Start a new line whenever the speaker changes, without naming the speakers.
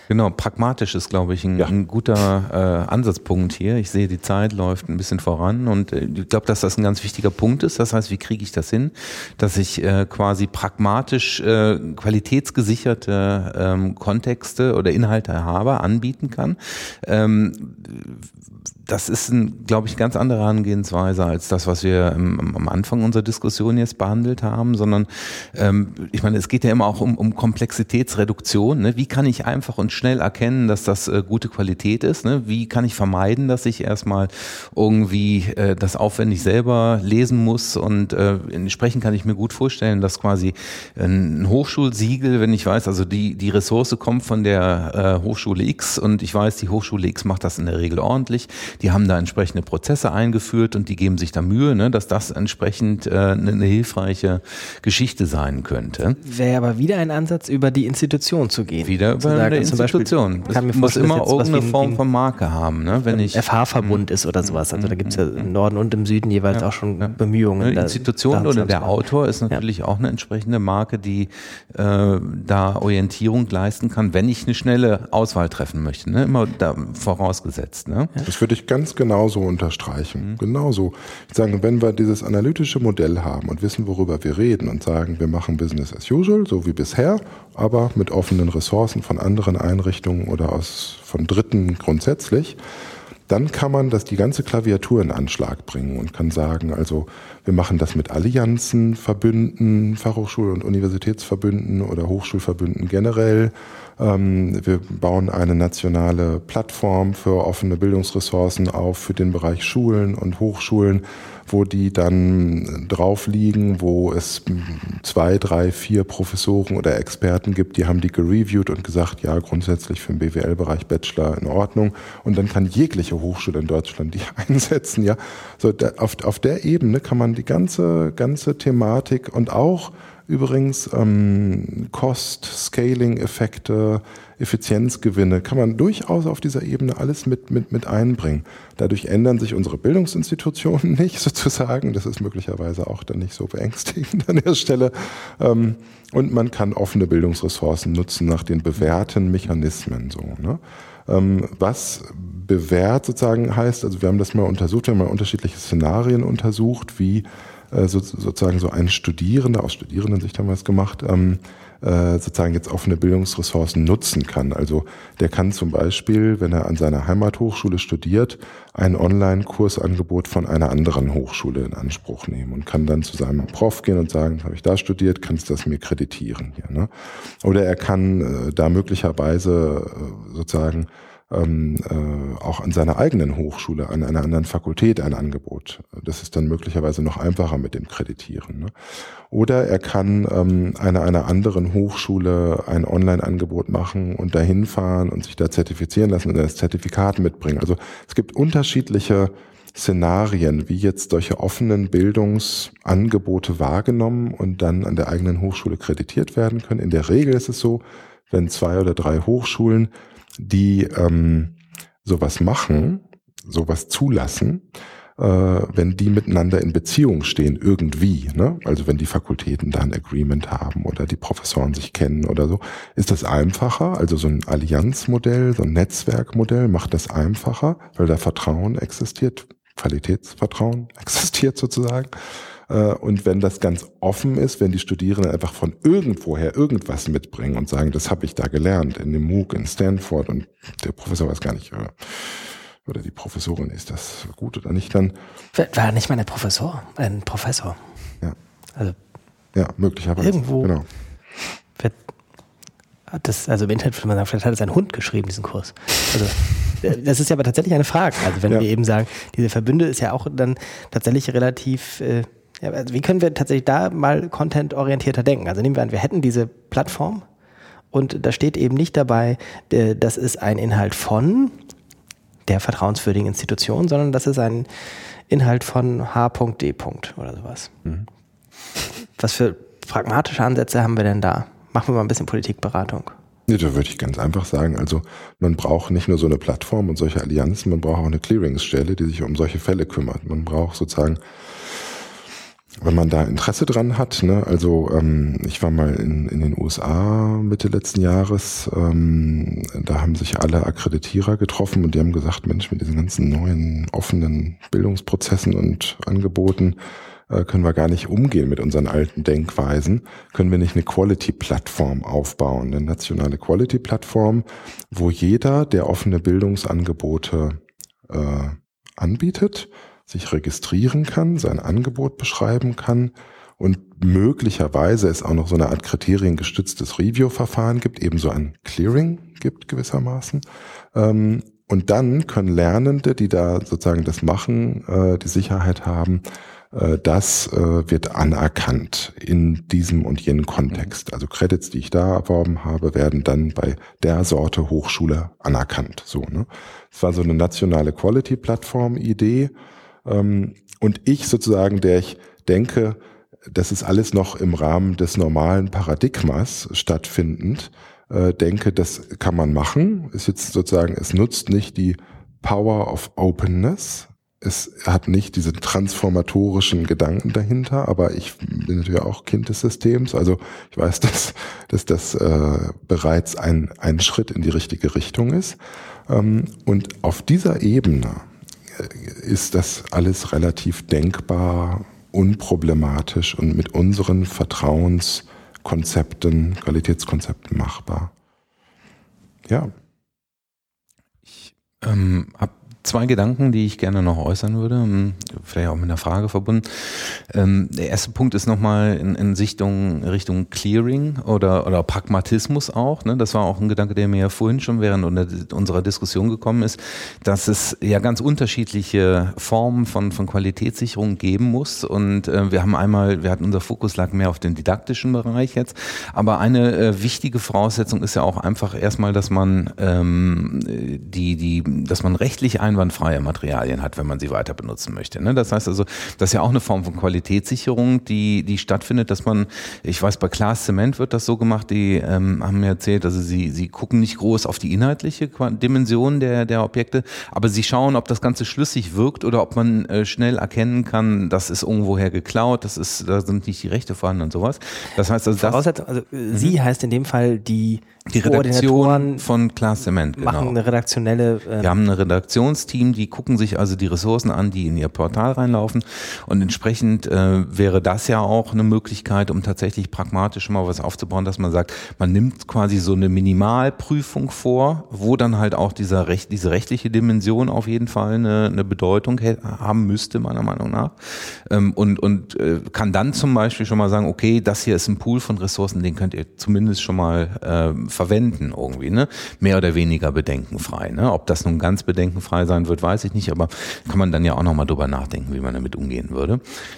Genau, pragmatisch ist, glaube ich, ein guter Ansatzpunkt hier. Ich sehe, die Zeit läuft ein bisschen voran und ich glaube, dass das ein ganz wichtiger Punkt ist. Das heißt, wie kriege ich das hin, dass ich quasi pragmatisch qualitätsgesicherte Kontexte oder Inhalte habe, anbieten kann. Das ist, glaube ich, ganz andere Herangehensweise als das, was wir am Anfang unserer Diskussion jetzt behandelt haben, sondern ich meine, es geht ja immer auch um Komplexitätsreduktion. Ne? Wie kann ich einfach und schnell erkennen, dass das gute Qualität ist? Ne? Wie kann ich vermeiden, dass ich erstmal irgendwie das aufwendig selber lesen muss? Und entsprechend kann ich mir gut vorstellen, dass quasi ein Hochschulsiegel, wenn ich weiß, also die Ressource kommt von der Hochschule X und ich weiß, die Hochschule X macht das in der Regel ordentlich. Die haben da entsprechende Prozesse eingeführt und die geben sich da Mühe, ne, dass das entsprechend eine hilfreiche Geschichte sein könnte.
Wäre aber wieder ein Ansatz, über die Institution zu gehen.
Wieder über eine Institution.
Das muss immer irgendeine Form von Marke haben. Ne? Wenn ich FH-Verbund ist oder sowas. Also da gibt es ja im Norden und im Süden jeweils auch schon Bemühungen.
Eine Institution oder der Autor ist natürlich auch eine entsprechende Marke, die da Orientierung leisten kann, wenn ich eine schnelle Auswahl treffen möchte. Ne? Immer da vorausgesetzt. Ne?
Das würde ich ganz genauso unterstreichen. Genauso. Ich sage, wenn wir dieses analytische Modell haben und wissen, worüber wir reden und sagen, wir machen Business as usual, so wie bisher, aber mit offenen Ressourcen von anderen Einrichtungen oder von Dritten grundsätzlich, dann kann man die ganze Klaviatur in Anschlag bringen und kann sagen, also wir machen das mit Allianzen, Verbünden, Fachhochschul- und Universitätsverbünden oder Hochschulverbünden generell. Wir bauen eine nationale Plattform für offene Bildungsressourcen auf für den Bereich Schulen und Hochschulen, wo die dann drauf liegen, wo es 2, 3, 4 Professoren oder Experten gibt, die haben die gereviewt und gesagt, ja, grundsätzlich für den BWL-Bereich Bachelor in Ordnung. Und dann kann jegliche Hochschule in Deutschland die einsetzen. Ja, so auf der Ebene kann man die ganze Thematik und auch übrigens Scaling-Effekte, Effizienzgewinne kann man durchaus auf dieser Ebene alles mit einbringen. Dadurch ändern sich unsere Bildungsinstitutionen nicht sozusagen. Das ist möglicherweise auch dann nicht so beängstigend an der Stelle. Und man kann offene Bildungsressourcen nutzen nach den bewährten Mechanismen. So, ne? Was bewährt sozusagen heißt, also wir haben das mal untersucht, wir haben mal unterschiedliche Szenarien untersucht, wie sozusagen so ein Studierender, aus Studierendensicht haben wir es gemacht, sozusagen jetzt offene Bildungsressourcen nutzen kann. Also der kann zum Beispiel, wenn er an seiner Heimathochschule studiert, ein Online-Kursangebot von einer anderen Hochschule in Anspruch nehmen und kann dann zu seinem Prof gehen und sagen, habe ich da studiert, kannst du das mir kreditieren hier, ne? Oder er kann da möglicherweise sozusagen auch an seiner eigenen Hochschule, an einer anderen Fakultät ein Angebot. Das ist dann möglicherweise noch einfacher mit dem Kreditieren. Ne? Oder er kann einer anderen Hochschule ein Online-Angebot machen und dahin fahren und sich da zertifizieren lassen und das Zertifikat mitbringen. Also es gibt unterschiedliche Szenarien, wie jetzt solche offenen Bildungsangebote wahrgenommen und dann an der eigenen Hochschule kreditiert werden können. In der Regel ist es so, wenn 2 oder 3 Hochschulen die sowas machen, sowas zulassen, wenn die miteinander in Beziehung stehen, irgendwie, ne? Also wenn die Fakultäten da ein Agreement haben oder die Professoren sich kennen oder so, ist das einfacher. Also so ein Allianzmodell, so ein Netzwerkmodell macht das einfacher, weil da Vertrauen existiert, Qualitätsvertrauen existiert sozusagen. Und wenn das ganz offen ist, wenn die Studierenden einfach von irgendwoher irgendwas mitbringen und sagen, das habe ich da gelernt, in dem MOOC in Stanford und der Professor weiß gar nicht, oder die Professorin, ist das gut oder nicht, dann...
War nicht mal ein Professor.
Ja,
also
ja, möglicherweise.
Irgendwo
genau.
Also im Internet würde man sagen, vielleicht hat es ein Hund geschrieben, diesen Kurs. Also das ist ja aber tatsächlich eine Frage. Also wenn wir eben sagen, diese Verbünde ist ja auch dann tatsächlich relativ... also wie können wir tatsächlich da mal content-orientierter denken? Also nehmen wir an, wir hätten diese Plattform und da steht eben nicht dabei, das ist ein Inhalt von der vertrauenswürdigen Institution, sondern das ist ein Inhalt von H.D. oder sowas. Mhm. Was für pragmatische Ansätze haben wir denn da? Machen wir mal ein bisschen Politikberatung.
Ja, da würde ich ganz einfach sagen, also man braucht nicht nur so eine Plattform und solche Allianzen, man braucht auch eine Clearingsstelle, die sich um solche Fälle kümmert. Man braucht sozusagen wenn man da Interesse dran hat, ne, also ich war mal in den USA Mitte letzten Jahres, da haben sich alle Akkreditierer getroffen und die haben gesagt, Mensch, mit diesen ganzen neuen offenen Bildungsprozessen und Angeboten können wir gar nicht umgehen mit unseren alten Denkweisen, können wir nicht eine Quality-Plattform aufbauen, eine nationale Quality-Plattform, wo jeder, der offene Bildungsangebote anbietet, sich registrieren kann, sein Angebot beschreiben kann und möglicherweise es auch noch so eine Art kriteriengestütztes Review-Verfahren gibt, ebenso ein Clearing gibt gewissermaßen. Und dann können Lernende, die da sozusagen das machen, die Sicherheit haben, das wird anerkannt in diesem und jenem Kontext. Also Credits, die ich da erworben habe, werden dann bei der Sorte Hochschule anerkannt. So, ne? Es war so eine nationale Quality-Plattform-Idee. Und ich sozusagen, der ich denke, das ist alles noch im Rahmen des normalen Paradigmas stattfindend, denke, das kann man machen. Ist jetzt sozusagen, es nutzt nicht die Power of Openness. Es hat nicht diese transformatorischen Gedanken dahinter, aber ich bin natürlich auch Kind des Systems. Also ich weiß, dass das bereits ein Schritt in die richtige Richtung ist. Und auf dieser Ebene ist das alles relativ denkbar, unproblematisch und mit unseren Vertrauenskonzepten, Qualitätskonzepten machbar. Ja.
Ich habe zwei Gedanken, die ich gerne noch äußern würde, vielleicht auch mit einer Frage verbunden. Der erste Punkt ist nochmal in Richtung Clearing oder Pragmatismus auch. Ne? Das war auch ein Gedanke, der mir ja vorhin schon während unserer Diskussion gekommen ist, dass es ja ganz unterschiedliche Formen von Qualitätssicherung geben muss. Und unser Fokus lag mehr auf den didaktischen Bereich jetzt. Aber eine wichtige Voraussetzung ist ja auch einfach erstmal, dass man dass man rechtlich einwandfreie Materialien hat, wenn man sie weiter benutzen möchte. Ne? Das heißt also, das ist ja auch eine Form von Qualitätssicherung, die stattfindet, dass man, ich weiß, bei Claas Cement wird das so gemacht, die haben mir erzählt, also sie gucken nicht groß auf die inhaltliche Dimension der Objekte, aber sie schauen, ob das Ganze schlüssig wirkt oder ob man schnell erkennen kann, das ist irgendwoher geklaut, da sind nicht die Rechte vorhanden und sowas. Das heißt also,
Sie heißt in dem Fall die
Redaktion von Claas Cement,
machen
genau.
Eine redaktionelle.
Wir haben ein Redaktionsteam, die gucken sich also die Ressourcen an, die in ihr Portal reinlaufen und entsprechend wäre das ja auch eine Möglichkeit, um tatsächlich pragmatisch mal was aufzubauen, dass man sagt, man nimmt quasi so eine Minimalprüfung vor, wo dann halt auch diese rechtliche Dimension auf jeden Fall eine Bedeutung haben müsste, meiner Meinung nach, und kann dann zum Beispiel schon mal sagen, okay, das hier ist ein Pool von Ressourcen, den könnt ihr zumindest schon mal verwenden irgendwie, ne? Mehr oder weniger bedenkenfrei. Ne? Ob das nun ganz bedenkenfrei sein wird, weiß ich nicht, aber kann man dann ja auch nochmal drüber nachdenken, wie man damit umgehen würde.